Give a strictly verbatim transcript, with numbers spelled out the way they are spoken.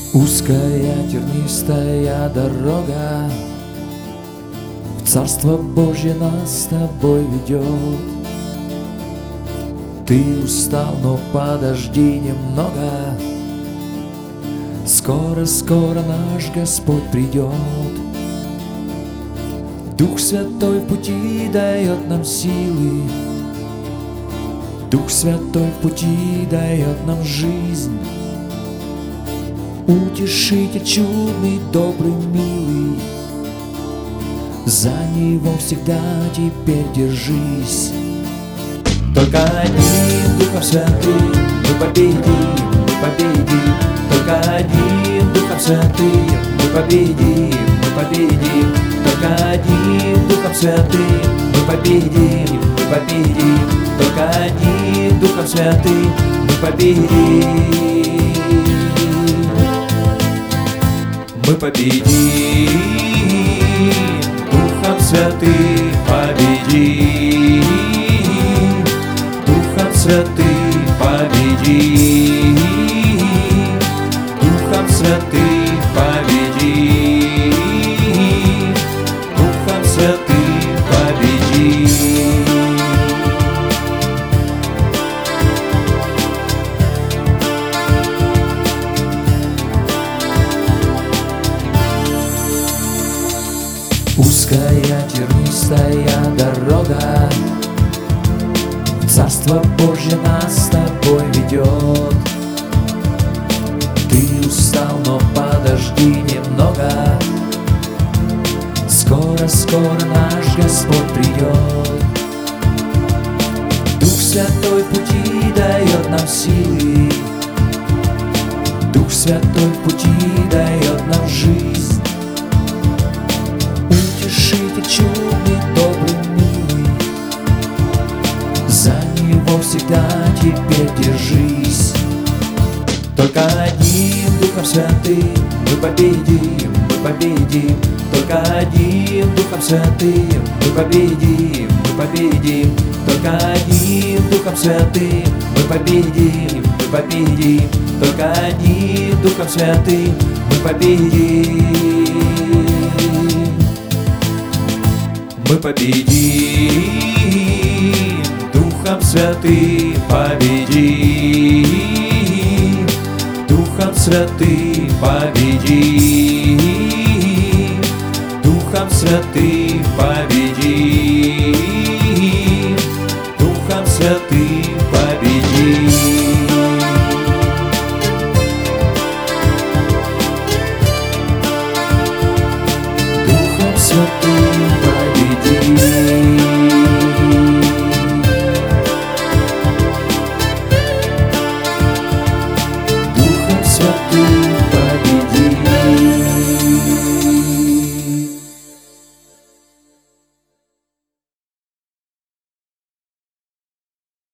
Узкая тернистая дорога в Царство Божье нас с тобой ведет. Ты устал, но подожди немного, скоро-скоро наш Господь придет. Дух Святой в пути дает нам силы, Дух Святой в пути дает нам жизнь. Утешитель чудный, добрый, милый, за Него всегда теперь держись. Только одним Духом Святым мы победим, мы победим. Только одним Духом Святым мы победим, мы победим. Только одним Духом Святым мы победим, мы победим. Только одним Духом Святым мы победим. Мы победим, Духом Святым победим, Духом Святым победим, Духом Святым победим, Духом Святым победим. Узкая тернистая дорога в Царство Божье нас с тобой ведет. Ты устал, но подожди немного, скоро-скоро наш Господь придет. Дух Святой в пути дает нам силы, Дух Святой в пути дает нам жизнь. Утешитель чудный, добрый, милый, за Него всегда теперь держись. Только одним Духом Святым мы победим, мы победим. Только одним Духом Святым мы победим, мы победим. Только одним Духом Святым мы победим, мы победим. Только одним Духом Святым мы победим. Мы победим, Духом Святым победим, Духом Святым победим, Духом Святым победим, Духом Святым победим. Духом Святым